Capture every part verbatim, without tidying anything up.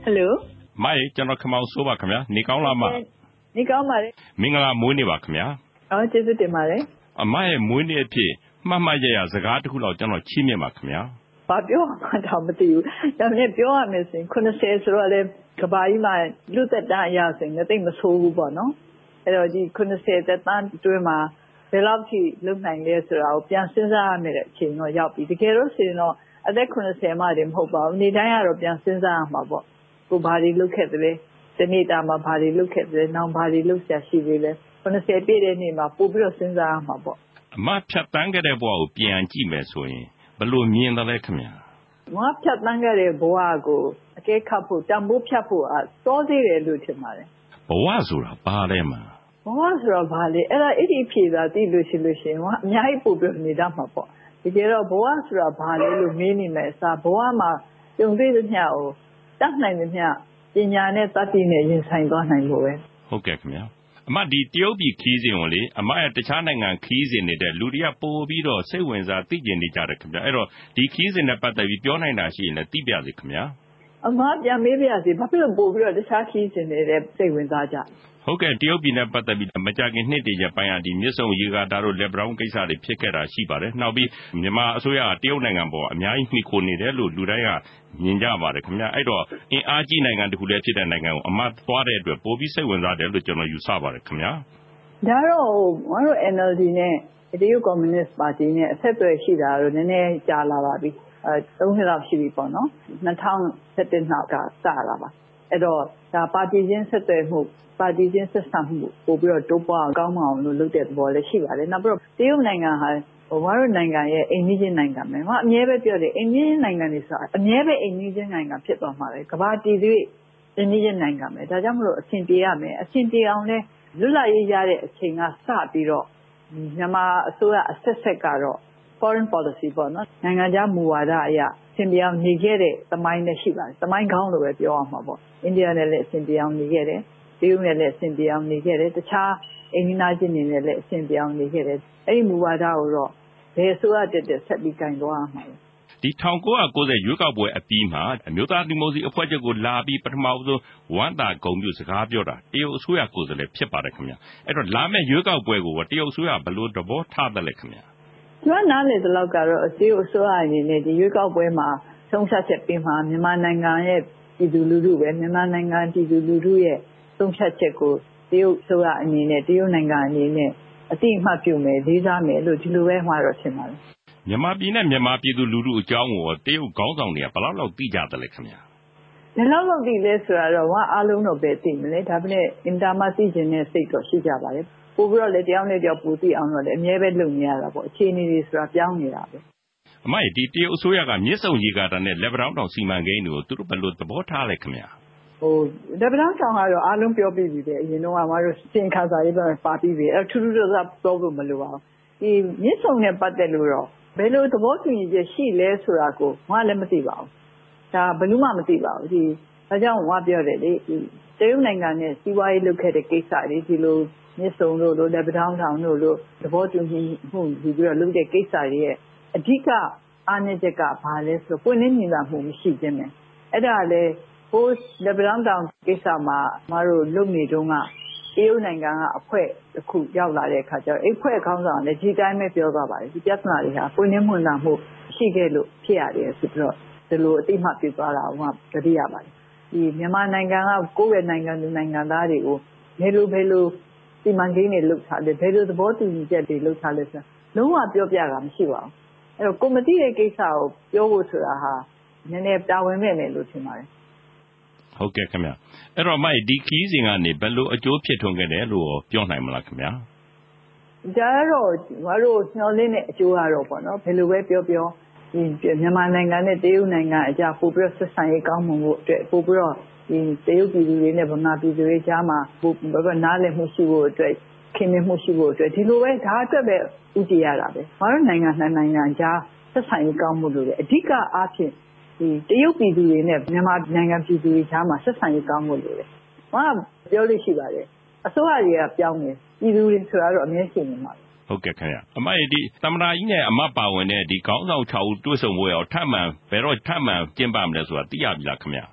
Hello မိုင်ကျွန်တော်ခမောင်ဆိုးပါခင်ဗျာနေကောင်းလားမနေကောင်းပါလေမင်္ဂလာမွေးနေ့ပါခင်ဗျာအော်ကျေးဇူးတင်ပါတယ်အမရဲ့မွေးနေ့အဖြစ်မှတ်မှတ်ရရစကားတစ်ခုလောက်ကျွန်တော်ချီးမြှင့်ပါခင်ဗျာဘာပြောမှတော့မသိဘူးဒါနဲ့ပြောရမယ်ဆိုရင်ခုနှစ်ဆယ်ဆိုတော့လေကဘာကြီးမှာလူသက်တမ်းအရဆိုရင်တိတ်မဆိုးဘူးပေါ့နော်အဲ့တော့ဒီခုနှစ်ဆယ်သက်တမ်းအတွင်းမှာဘယ်လောက်ထိလုံနိုင်လဲဆိုတာကိုပြန်စဉ်းစားရမယ်တဲ့အချိန်တော့ရောက်ပြီတကယ်လို့ဆိုရင်တော့အသက်ခုနှစ်ဆယ်မှတည်းမဟုတ်ပါဘူးနေ့တိုင်းကတော့ပြန်စဉ်းစားရမှာပေါ့ကိုဘာတွေလုပ်ခဲ့တယ်လဲဒီနေ့တာမှာဘာတွေလုပ်ခဲ့တယ်လဲနောက်ဘာတွေလုပ်ဆက်ရှိသေးလဲခုနှစ်ဆယ်ပြည့်တဲ့နေ့မှာပို့ပြီးတော့စဉ်းစားရမှာပေါ့အမဖြတ်တန်းခဲ့တဲ့ဘဝကိုပြန်ကြည့်မယ်ဆိုရင်ဘယ်လိုမြင်တယ်လဲခင်ဗျာငါဖြတ်တန်းခဲ့တဲ့ဘဝကိုအကဲခတ်ဖို့တံပိုးဖြတ်ဖို့အစောသေးတယ်လို့ထင်ပါတယ်ဘဝဆိုတာဘာလဲမှာဘဝဆိုတာဘာလဲအဲ့ဒါအဲ့ဒီဖြေတာသိလို့ရှိလို့ရှိရင်ဟာအများကြီးပို့ပြီးနေတတ်မှာပေါ့ဒီကြတော့ဘဝဆိုတာဘာလဲလို့မေးနေမယ်အစားဘဝမှာကြုံတွေ့သမျှကိုတတ်နိုင်သမျှပညာနဲ့တတ်သိနဲ့ရင်ဆိုင်သွားနိုင်လို့ပဲဟုတ်ကဲ့ခင်ဗျာအမဒီတရုတ်ပြည်ခီးစဉ်ကိုလေအမရဲ့တခြားနိုင်ငံခီးစဉ်နေတဲ့လူတွေကပို့ပြီးတော့စိတ်ဝင်စားသိကျင်နေကြတယ်ခင်ဗျာအဲ့တော့ဒီခီးစဉ်နဲ့ပတ်သက်ပြီးပြောနိုင်တာရှိရင်လည်းသိပြစေခင်ဗျာအမပြန်မေးပြစီဘာဖြစ်လို့ပို့ပြီးတော့တခြားခီးစဉ်နေတဲ့စိတ်ဝင်စားကြဟုတ်ကဲ့တရုတ်ပြည်နဲ့ပတ်သက်ပြီးမကြခင်နှစ်တည်းရပိုင်းအဒီမြစ်ဆုံရေကာတာတို့လက်ဘရောင်းကိစ္စတွေဖြစ်ခဲ့တာရှိပါတယ်နောက်ပြီးမြန်မာအစိုးရကတရုတ်နိုင်ငံပေါ်အများကြီးမှီခိုနေတယ်လို့လူတိုင်းကမြင်ကြပါတယ်ခင်ဗျာအဲ့တော့အင်အားကြီးနိုင်ငံတစ်ခုလည်းဖြစ်တဲ့နိုင်ငံကိုအမသွားတဲ့အတွက်ပိုပြီးစိတ်ဝင်စားတယ်လို့ကျွန်တော်ယူဆပါတယ်ခင်ဗျာဒါတော့ငါတို့ N L D နဲ့တရုတ်ကွန်မြူနစ်ပါတီနဲ့အဆက်အသွယ်ရှိတာတော့နည်းနည်းကြာလာပါပြီအဲသုံးနှစ်လောက်ရှိပြီပေါ့နော်၂၀၁၁နောက်ကစလာပါအဲ့တော့ဒါပါတီချင်းဆက်သွယ်မှုပါတီချင်းဆက်ဆံမှုပို့ပြီးတော့တိုးပွားအောင်ကောင်းမအောင်လို့လုပ်တဲ့သဘောလည်းရှိပါတယ်နောက်ပြီးတော့တရုတ်နိုင်ငံဟာဟိုဘာလို့နိုင်ငံရဲ့အိမ်နီးချင်းနိုင်ငံပဲဟာအမြဲပဲပြောတယ်အိမ်နီးချင်းနိုင်ငံတွေဆိုတာအမြဲပဲအိမ်နီးချင်းနိုင်ငံဖြစ်သွားမှာပဲကမ္ဘာတည်သေးအိမ်နီးချင်းနိုင်ငံပဲဒါကြောင့်မလို့အဆင်ပြေရမယ်အဆင်ပြေအောင်လဲလွတ်လပ်ရေးရတဲ့အချိန်ကစပြီးတော့မြန်မာအစိုးရအဆက်ဆက်ကတော့ foreign policy ပေါ့နော်နိုင်ငံခြားမူဝါဒအရအဆင်ပြေအောင်နေခဲ့တဲ့သမိုင်းနဲ့ရှိပါတယ်သမိုင်းကောင်းလို့ပဲပြောရမှာပေါ့အိန္ဒိယနဲ့လည်းအဆင်ပြေအောင်နေခဲ့တယ်တရုတ်နဲ့လည်းအဆင်ပြေအောင်နေခဲ့တယ်တခြားအိမ်နီးနားချင်းတွေနဲ့လည်းအဆင်ပြေအောင်နေခဲ့တယ်အဲ့ဒီမူဝါဒကိုတော့ဘယ်အစိုးရတက်တက်ဆက်ပြီးကင်သွားရမှာလဲဒီ၁၉၉၀ရွေးကောက်ပွဲအပြီးမှာအမျိုးသားဒီမိုကရေစီအဖွဲ့ချုပ်ကိုလာပြီးပထမဆုံးဝမ်းသာဂုဏ်ပြုစကားပြောတာတရုတ်အစိုးရကိုယ်စားလှယ်ဖြစ်ပါတယ်ခင်ဗျအဲ့တော့လာမယ့်ရွေးကောက်ပွဲကိုတရုတ်အစိုးရဘယ်လိုသဘောထားတယ်လဲခင်ဗျကျွမ်းနားလေဒီလောက်ကတော့တရုတ်အစိုးရအနေနဲ့ဒီရွေးကောက်ပွဲမှာဆုံးဖြတ်ချက်ပေးမှာမြန်မာနိုင်ငံရဲ့ပြည်သူလူထုပဲမြန်မာနိုင်ငံပြည်သူလူထုရဲ့ဆုံးဖြတ်ချက်ကိုတရုတ်အစိုးရအနေနဲ့တရုတ်နိုင်ငံအနေနဲ့အတိအမှတ်ပြုမယ်လေးစားမယ်လို့ဒီလိုပဲမှာတော့ထင်ပါတယ်မြန်မာပြည်နဲ့မြန်မာပြည်သူလူထုအကြောင်းကိုတရုတ်ခေါင်းဆောင်တွေကဘယ်လောက်လောက်သိကြတယ်လဲခင်ဗျာဘယ်လောက်လောက်သိလဲဆိုတာတော့ဝါအားလုံးတော့ပဲသိမလဲဒါပေမဲ့အင်တာမသိခြင်းနဲ့စိတ်တော့ရှိကြပါလေပို့ပြီးတော့လေတယောက်နဲ့တယောက်ပူသိအောင်တော့လေအမြဲပဲလုပ်နေရတာပေါ့အခြေအနေတွေဆိုတာပြောင်းနေတာပဲအမဒီတရုတ်အစိုးရကမြစ်ဆုံရေကာတာနဲ့လက်ဗရောင်းတောင်စီမံကိန်းတွေကိုသူတို့ဘယ်လိုသဘောထားလဲခင်ဗျာဟိုလက်ဗရောင်းတောင်ကတော့အားလုံးပြောပြီးပြီလေအရင်တော့ကမတို့စင်ခါစာရေးပဲပါပြီးပြီအဲထူးထူးခြားခြားပြောဖို့မလိုအောင်ဒီမြစ်ဆုံနဲ့ပတ်သက်လို့တော့ဘယ်လိုသဘောတူညီချက်ရှိလဲဆိုတာကိုငါလည်းမသိပါဘူးဒါဘယ်လို့မှမသိပါဘူးဒီဒါကြောင့်ငါပြောတယ်လေဒီတရုတ်နိုင်ငံနဲ့စီးပွားရေးလုပ်ခဲ့တဲ့ကိစ္စတွေဒီလိုမြစ်ဆုံတို့လိုလက်ဗရောင်းတောင်တို့လိုသဘောတူညီမှုဒီပြီးတော့လုပ်တဲ့ကိစ္စတွေရဲ့အဓိကအားနည်းချက်ကဘာလဲဆိုတော့ပွင့်လင်းမြင်သာမှုမရှိခြင်းပဲအဲ့ဒါလည်းဟိုလက်ဗရောင်းတောင်ကိစ္စမှာမတို့လုပ်နေတုန်းကတရုတ်နိုင်ငံကအဖွဲ့တစ်ခုရောက်လာတဲ့အခါကျတော့အဲ့ဖွဲ့ခေါင်းဆောင်လည်းဒီတိုင်းပဲပြောသွားပါတယ်ဒီပြဿနာတွေဟာပွင့်လင်းမြင်သာမှုရှိခဲ့လို့ဖြစ်ရတယ်ဆိုပြီးတော့ဒီလိုအတိအမှတ်ပြုသွားတာကတတိယပါတယ်ဒီမြန်မာနိုင်ငံကကိုယ့်ရဲ့နိုင်ငံသူနိုင်ငံသားတွေကိုဘယ်လိုဘယ်လိုစီမံကိန်းတွေလုပ်ထားလဲဘယ်လိုသဘောတူညီချက်တွေလုပ်ထားလဲဆိုလုံးဝပြောပြတာမရှိပါဘူးအဲ့တော့ကိုမသိတဲ့ကိစ္စကိုပြောဖို့ဆိုတာဟာနည်းနည်းတာဝန်မဲ့မယ်လို့ထင်ပါတယ်ဟုတ်ကဲ့ခင်ဗျအဲ့တော့မိုက်ဒီခီးစဉ်ကနေဘယ်လိုအကျိုးဖြစ်ထွန်းခဲ့တယ်လို့ပြောနိုင်မလားခင်ဗျာဒါတော့ငါတို့ညှော်လင့်တဲ့အကျိုးကတော့ပေါ့နော်ဘယ်လိုပဲပြောပြောဒီမြန်မာနိုင်ငံနဲ့တရုတ်နိုင်ငံအကြားပို့ပြီးဆက်ဆံရေးကောင်းမွန်ဖို့အတွက်ပို့ပြီးတော့ဒီတရုတ်ပြည်သူတွေနဲ့ဗမာပြည်သူတွေကြားမှာပို့ပြီးတော့နားလည်မှုရှိဖို့အတွက်ခင်မင်မှုရှိဖို့အတွက်ဒီလိုပဲဒါအတွက်ပဲဥတည်ရတာပဲငါတို့နိုင်ငံနှစ်နိုင်ငံကြားဆက်ဆံရေးကောင်းမှုလို့လေအဓိကအားဖြင့်ဒီတရုတ်ပြည်သူတွေနဲ့မြန်မာနိုင်ငံပြည်သူတွေကြားမှာဆက်ဆံရေးကောင်းမှုလို့လေငါပြောလို့ရှိပါတယ်အစိုးရတွေကပြောင်းနေပြည်သူတွေဆိုတော့အမြဲရှိနေမှာဟုတ်ကဲ့ခင်ဗျအမဒီသမ္မတကြီးနဲ့အမပါဝင်တဲ့ဒီခေါင်းဆောင်၆ဦးတွေ့ဆုံပွဲရောထပ်မံဘယ်တော့ထပ်မံကျင်းပမလဲဆိုတာသိရပြီလားခင်ဗျမ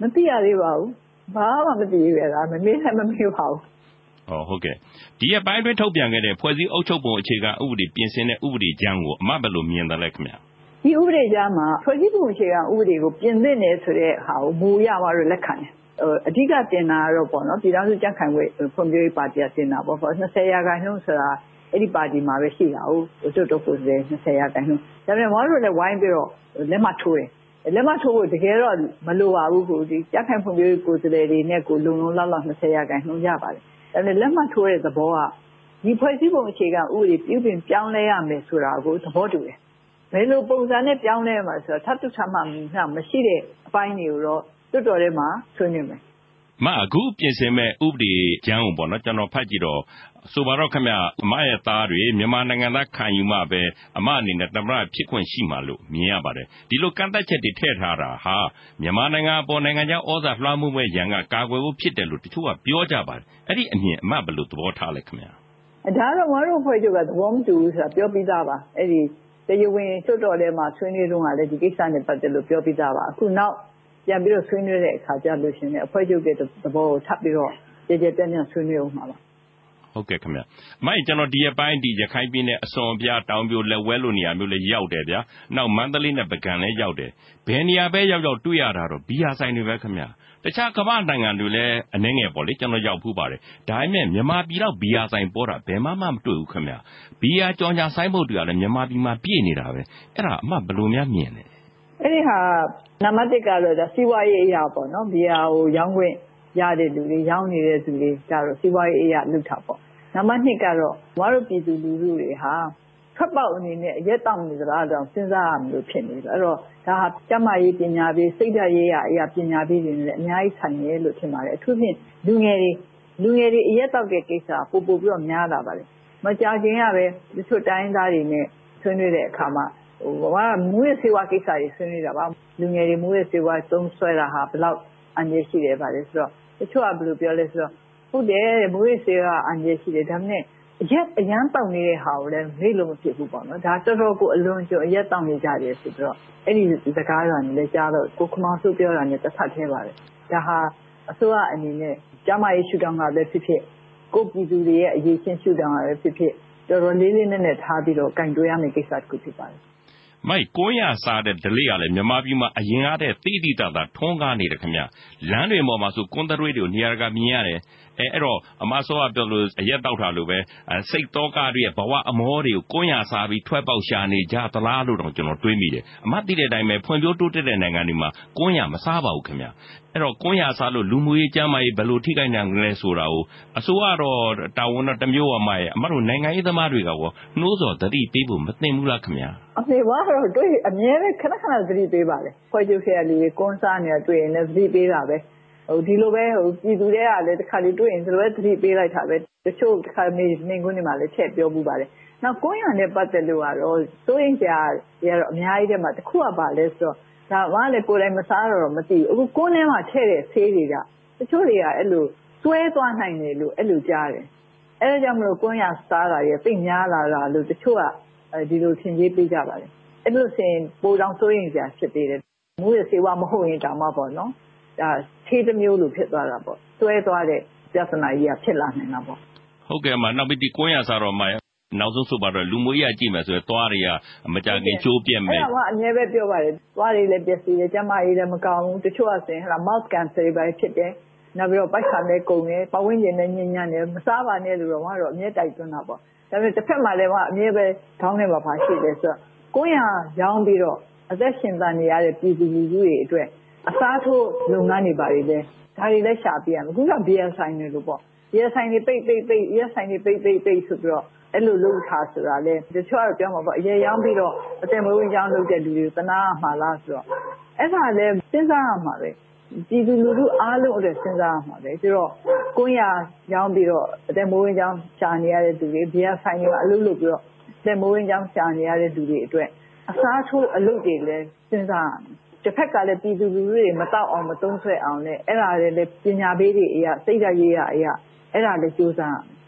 မသိရသေးပါဘူးဘာမှမသိရတာမမေးလည်းမမေးပါဘူးဟောဟုတ်ကဲ့ဒီအပိုင်းတွင်ထုတ်ပြန်ခဲ့တဲ့ဖွဲ့စည်းအုပ်ချုပ်ပုံအခြေခံဥပဒေပြင်ဆင်တဲ့ဥပဒေကြမ်းကိုအမဘယ်လိုမြင်တယ်လဲခင်ဗျဒီဥပဒေကြမ်းမှာဖွဲ့စည်းပုံအခြေခံဥပဒေကိုပြင်သင့်တယ်ဆိုတဲ့ဟာကိုမူရပါတော့လက်ခံတယ်အဓိကတင်တာတော့ပေါ့နော်ပြည်ထောင်စုကြံ့ခိုင်ရေးဖွံ့ဖြိုးရေးပါတီကတင်တာပေါ့၂၀ရာခိုင်နှုန်းဆိုတာအဲ့ဒီပါတီမှာပဲရှိတာဟုတ်တို့တို့ကိုယ်စား၂၀ရာခိုင်နှုန်းဒါပေမဲ့မတို့လည်းဝိုင်းပြီးတော့လက်မှတ်ထိုးတယ်လက်မှတ်ထိုးဖို့တကယ်တော့မလိုပါဘူးကိုဒီကြံ့ခိုင်ဖွံ့ဖြိုးရေးကိုယ်စားလှယ်တွေနဲ့ကိုလုံလုံလောက်လောက်၂၀ရာခိုင်နှုန်းရပါတယ်ဒါပေမဲ့လက်မှတ်ထိုးတဲ့သဘောကဒီဖွဲ့စည်းပုံအခြေခံဥပဒေပြုပြင်ပြောင်းလဲရမယ်ဆိုတာကိုသဘောတူတယ်ဘယ်လိုပုံစံနဲ့ပြောင်းလဲမှာဆိုတော့ထပ်တူထပ်မှမရှိတဲ့အပိုင်းတွေကိုတော့တော်တော်လေးမှဆွေးနွေးမယ်မအခုပြင်ဆင်မဲ့ဥပဒေကျမ်းကိုပေါ့နော်ကျွန်တော်ဖတ်ကြည့်တော့ဆိုပါတော့ခင်ဗျအမရဲ့သားတွေမြန်မာနိုင်ငံသားခံယူမှပဲအမအနေနဲ့သမ္မတဖြစ်ခွင့်ရှိမှာလို့မြင်ရပါတယ်ဒီလိုကန့်သတ်ချက်တွေထည့်ထားတာဟာမြန်မာနိုင်ငံအပေါ်နိုင်ငံခြားဩဇာလွှမ်းမိုးမဲ့ရန်ကကာကွယ်ဖို့ဖြစ်တယ်လို့တချို့ကပြောကြပါတယ်အဲ့ဒီအမြင်အမဘယ်လိုသဘောထားလဲခင်ဗျဒါတော့မတို့ဖွဲ့ချုပ်ကသဘောမတူဘူးဆိုတာပြောပြီးသားပါအဲ့ဒီတရားဝင်စွတ်တော်ထဲမှာဆွေးနွေးတော့ကလည်းဒီကိစ္စနဲ့ပတ်သက်လို့ပြောပြီးသားပါအခုနောက်ပြန်ပြီးတော့ဆွေးနွေးတဲ့အခါကျလို့ရှင်လည်းအဖွဲ့ချုပ်ရဲ့သဘောကိုထပ်ပြီးတော့ကြည်ကြဲပြန့်ပြန့်ဆွေးနွေးအောင်ပါပါဟုတ်ကဲ့ခင်ဗျမိုက်ကျွန်တော်ဒီအပိုင်းဒီရခိုင်ပြည်နယ်အစွန်အပြားတောင်ပြိုလက်ဝဲလိုနေရာမျိုးလည်းရောက်တယ်ဗျာနောက်မန္တလေးနဲ့ပုဂံလည်းရောက်တယ်ဘယ်နေရာပဲရောက်ရောက်တွေ့ရတာတော့ဘီယာဆိုင်တွေပဲခင်ဗျတခြားကမ္ဘာနိုင်ငံတွေလည်းအနှဲငယ်ပေါ့လေကျွန်တော်ရောက်ဖူးပါတယ်ဒါပေမဲ့မြန်မာပြည်တော့ဘီယာဆိုင်ပေါ်တာဘယ်မှမှမတွေ့ဘူးခင်ဗျဘီယာကြော်ညာဆိုင်ဖို့တွေကလည်းမြန်မာပြည်မှာပြည့်နေတာပဲအဲ့ဒါအမှဘယ်လိုများမြင်လဲအဲ့ဒီဟာနံပါတ်တစ်ကတော့ဒါစီးပွားရေးအရာပေါ့နော်ဘီယာကိုရောင်းခွင့်ရတဲ့လူတွေရောင်းနေတဲ့သူတွေကြတော့စီးပွားရေးအရာလုပ်တာပေါ့နံပါတ်နှစ်ကတော့မတို့ပြည်သူလူထုတွေဟာထွက်ပေါက်အနေနဲ့အရက်တောက်နေကြတာတော့စဉ်းစားရမလို့ဖြစ်နေတယ်အဲ့တော့ဒါဟာကျန်းမာရေးပညာပေးစိတ်ဓာတ်ရေးအရာပညာပေးတွေနဲ့အများကြီးဆိုင်တယ်လို့ထင်ပါတယ်အထူးဖြင့်လူငယ်တွေလူငယ်တွေအရက်တောက်တဲ့ကိစ္စပို့ပို့ပြီးတော့များလာပါတယ်မကြာခင်ကပဲတချို့တိုင်းသားတွေနဲ့ဆွေးနွေးတဲ့အခါမှာဟိုကမူရစေဝါကိစ္စတွေဆွေးနွေးတာပါလူငယ်တွေမူရစေဝါသုံးဆွဲတာဟာဘယ်လောက်အန္တရာယ်ရှိတယ်ပါလဲဆိုတော့တချို့ကဘယ်လိုပြောလဲဆိုတော့ဟုတ်တယ်မူရစေဝါအန္တရာယ်ရှိတယ်ဒါပေမဲ့အရက်အရန်တောက်နေတဲ့ဟာကိုလည်းမေ့လို့မဖြစ်ဘူးပေါ့နော်ဒါတော်တော်ကိုအလွန်ကျွံအရက်တောက်နေကြတယ်ဆိုတော့အဲ့ဒီစကားတော်နဲ့လည်းကြားတော့ကိုခမောင်စုပြောတာနဲ့တစ်ဖက်သေးပါတယ်ဒါဟာအစိုးရအနေနဲ့ကျမရေးရှုထောင့်ကပဲဖြစ်ဖြစ်ကိုပြည်သူတွေရဲ့အရေးချင်းရှုထောင့်ကပဲဖြစ်ဖြစ်တော်တော်လေးလေးနဲ့နဲ့ထားပြီးတော့ကင်တွယ်ရမယ့်ကိစ္စတစ်ခုဖြစ်ပါတယ်မိုက်ကိုရစားတဲ့ဒလိကလည်းမြန်မာပြည်မှာအရင်ကတည်းသိသိသာသာထွန်းကားနေတယ်ခင်ဗျလမ်းတွေပေါ်မှာဆိုကွန်တရွေးတွေကိုနေရာကမြင်ရတယ်အဲအဲ့တော့အမဆောကပြောလို့အရက်တောက်တာလို့ပဲစိတ်တောကားတွေရဲ့ဘဝအမောတွေကိုကိုရစားပြီးထွက်ပေါက်ရှာနေကြသလားလို့တော့ကျွန်တော်တွေးမိတယ်အမသိတဲ့အတိုင်းပဲဖွံ့ဖြိုးတိုးတက်တဲ့နိုင်ငံတွေမှာကိုရမစားပါဘူးခင်ဗျအဲ့တော့ကိုရစားလို့လူမှုရေးကျန်းမာရေးဘယ်လိုထိခိုက်နိုင်လဲဆိုတာကိုအစိုးရတော့တာဝန်တော့တမျိုးပါမှရဲ့အမတို့နိုင်ငံရေးသမားတွေကရောနှိုးဆော်သတိပေးဖို့မသင့်ဘူးလားခင်ဗျအဖေကတော့တွေ့အမြဲပဲခဏခဏသတိပေးပါလေဖွဲ့ချုပ်ခဲ့ရလူတွေကွန်းစားနေတာတွေ့ရင်လည်းသတိပေးတာပဲဟိုဒီလိုပဲဟိုပြည်သူတွေကလည်းတစ်ခါလေတွေ့ရင်ဒီလိုပဲသတိပေးလိုက်တာပဲတချို့တစ်ခါမေးနေခွန်းတွေမှာလည်းထည့်ပြောမှုပါတယ်နောက်ကိုရနဲ့ပတ်သက်လို့ကတော့စိုးရင်ကြာရတော့အများကြီးတည်းမှာတစ်ခုကပါလဲဆိုတော့ဒါမှလည်းကိုယ်တိုင်မစားတော့မသိဘူးအခုကိုယ်ထဲမှာထည့်တဲ့ဆေးတွေကတချို့တွေကအဲ့လိုစွဲသွားနိုင်တယ်လို့အဲ့လိုကြားတယ်အဲဒါကြောင့်မလို့ကိုရစားတာရဲ့သိများလာတာလို့တချို့ကအဲဒီလိုသင်ကြေးပေးကြပါတယ်အဲ့လိုဆိုရင်ပိုတောင်စိုးရင်ကြာဖြစ်သေးတယ်မူရစေဝါမဟုတ်ရင်တောင်မှပေါ့နော်ဒါဆေးတစ်မျိုးလိုဖြစ်သွားတာပေါ့စွဲသွားတဲ့ပြဿနာကြီးကဖြစ်လာနိုင်တာပေါ့ဟုတ်ကဲ့အမနောက်ပြီးဒီကိုရစားတော့မှနောက်ဆုံးဆိုပါတော့လူမျိုးရေးကြည့်မယ်ဆိုရင်သွားတွေကမကြခင်ကျိုးပြက်မယ်အဲ့ဒါကအများပဲပြောပါတယ်သွားတွေလည်းပျက်စီးတယ်ကျမကြီးလည်းမကောင်းဘူးတချို့ကဆိုရင်ဟလာ mouth cancer တွေပဲဖြစ်တယ်နောက်ပြီးတော့ပိုက်ဆံလည်းကုန်တယ်ပတ်ဝန်းကျင်လည်းညဉ့်ညံ့တယ်မစားပါနဲ့လို့တော့ငါတို့အမြဲတိုက်တွန်းတာပေါ့ဒါပေမဲ့တစ်ဖက်မှာလည်းကအမြဲပဲခေါင်းထဲမှာပါရှိတယ်ဆိုတော့ကိုရရောင်းပြီးတော့အသက်ရှင်သန်နေရတဲ့ပြည်သူလူထုတွေအတွက်အစားထိုးလုပ်ငန်းတွေပါလေဒါတွေလည်းရှာပြရမယ်အခုကဘီယာဆိုင်တွေလို့ပေါ့ဘီယာဆိုင်တွေပိတ်ပိတ်ပိတ်ဘီယာဆိုင်တွေပိတ်ပိတ်ပိတ်ဆိုပြီးတော့အဲ့လိုလုပ်ထားဆိုတာလေတချို့ကတော့ပြောမှာပေါ့အရေရောင်းပြီးတော့အသက်မွေးဝမ်းကြောင်းလုပ်တဲ့လူတွေကိုတနာမှာလားဆိုတော့အဲ့ဒါလည်းစဉ်းစားရမှာပဲပြည်သူလူထုအားလုံးအတွက်စဉ်းစားရမှာပဲပြီးတော့ကိုရရောင်းပြီးတော့အသက်မွေးဝမ်းကြောင်းရှာနေရတဲ့လူတွေဘီယာဆိုင်တွေမှာအလုပ်လုပ်ပြီးတော့အသက်မွေးဝမ်းကြောင်းရှာနေရတဲ့လူတွေအတွက်အစားထိုးအလုပ်တွေလည်းစဉ်းစားရမယ်တစ်ဖက်ကလည်းပြည်သူလူထုတွေမတောက်အောင်မသုံးဆွဲအောင်လည်းအဲ့ဒါလည်းပညာပေးတွေအရာစိတ်ဓာတ်ရေးရအရာအဲ့ဒါလည်းကြိုးစား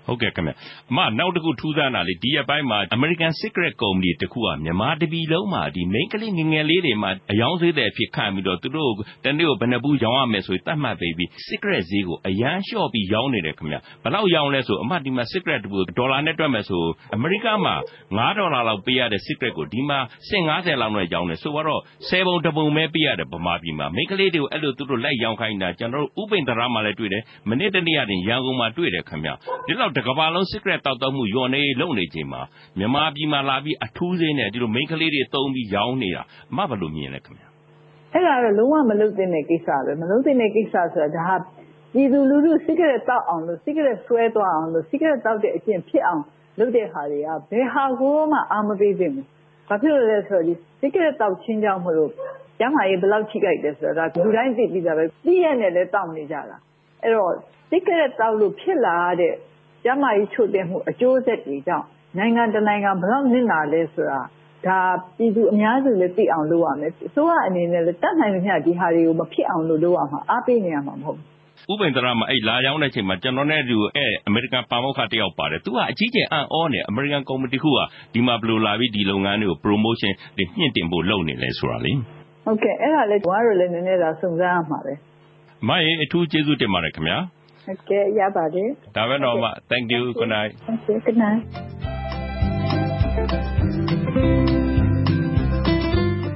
ဟုတ်ကဲ့ခင်ဗျအမနောက်တစ်ခုထူးဆန်းတာလေဒီရက်ပိုင်းမှာ American Secret Company တခုကမြန်မာတပြည်လုံးမှာဒီ main ကလေးငငယ်လေးတွေမှာအယောင်သေးတဲ့အဖြစ်ခံပြီးတော့သူတို့တနေ့ကိုဘယ်နှဘူးရောင်းရမယ်ဆိုပြီးတတ်မှတ်ပေးပြီး secret ဈေးကိုအရန်လျှော့ပြီးရောင်းနေတယ်ခင်ဗျဘယ်လောက်ရောင်းလဲဆိုအမဒီမှာ secret တဘူးဒေါ်လာနဲ့တွက်မယ်ဆိုအမေရိကမှာငါးဒေါ်လာလောက်ပေးရတဲ့ secret ကိုဒီမှာဆင့်ငါးဆယ်လောက်နဲ့ရောင်းတယ်ဆိုတော့ဆယ်ပုံတစ်ပုံပဲပေးရတယ်ဗမာပြည်မှာ main ကလေးတွေကိုအဲ့လိုသူတို့လိုက်ရောင်းခိုင်းတာကျွန်တော်တို့ဥပိ္ပန္ဒရာမှာလည်းတွေ့တယ်မနေ့တနေ့ကတင်ရန်ကုန်မှာတွေ့တယ်ခင်ဗျဒီလောက်တကဘာလုံး secret တောက်တောက်မှုယော်နေလုံနေချိန်မှာမြန်မာပြည်မှာလာပြီးအထူးစင်းနဲ့ဒီလို main ကလေးတွေတုံးပြီးရောင်းနေတာအမဘယ်လိုမြင်လဲခင်ဗျအဲ့ဒါတော့လုံးဝမလုပ်သင့်တဲ့ကိစ္စပဲမလုပ်သင့်တဲ့ကိစ္စဆိုတာဒါဟာပြည်သူလူထု secret တောက်အောင်လို့ secret ဆွဲသွားအောင်လို့ secret တောက်တဲ့အကျင့်ဖြစ်အောင်လုပ်တဲ့ဟာတွေကဘယ်ဟာကိုမှအာမပေးသင့်ဘူးဘာဖြစ်လို့လဲဆိုတော့ဒီ secret တောက်ချင်းကြောင့်မလို့ကျမ်းမာရေးဘယ်လောက်ထိခိုက်တယ်ဆိုတာဒါလူတိုင်းသိပြီးသားပဲသိရနဲ့လည်းတောက်နေကြတာအဲ့တော့ secret တောက်လို့ဖြစ်လာတဲ့ကျမ်းမာရေးချို့တဲ့မှုအကျိုးဆက်တွေကြောင့်နိုင်ငံတနိုင်ငံဘယ်လောက်နစ်နာလဲဆိုတာဒါပြည်သူအများစုလည်းသိအောင်လုပ်ရမယ်အစိုးရအနေနဲ့လည်းတတ်နိုင်သမျှဒီဟာတွေကိုမဖြစ်အောင်လုပ်လို့ရမှာအားပေးနေရမှာမဟုတ်ဘူးဥပိ္ပန္ဒရာမှာအဲ့လာရောက်တဲ့အချိန်မှာကျွန်တော်နဲ့ဒီအဲ့အမေရိကန်ပါမောက္ခတယောက်ပါတယ်သူကအကြီးကျယ်အံ့ဩနေအမေရိကန်ကုမ္ပဏီခုကဒီမှာဘယ်လိုလာပြီးဒီလုပ်ငန်းတွေကို promotion တွေမြင့်တင်ဖို့လုပ်နေလဲဆိုတာလေဟုတ်ကဲ့အဲ့ဒါလည်းကျွန်တော်တို့လည်းနည်းနည်းသာစုံစမ်းရမှာပဲမရေအထူးကျေးဇူးတင်ပါတယ်ခင်ဗျာဟုတ်ကဲ့ရပါတယ်ဒါပဲတော့မ thank you good night okay good night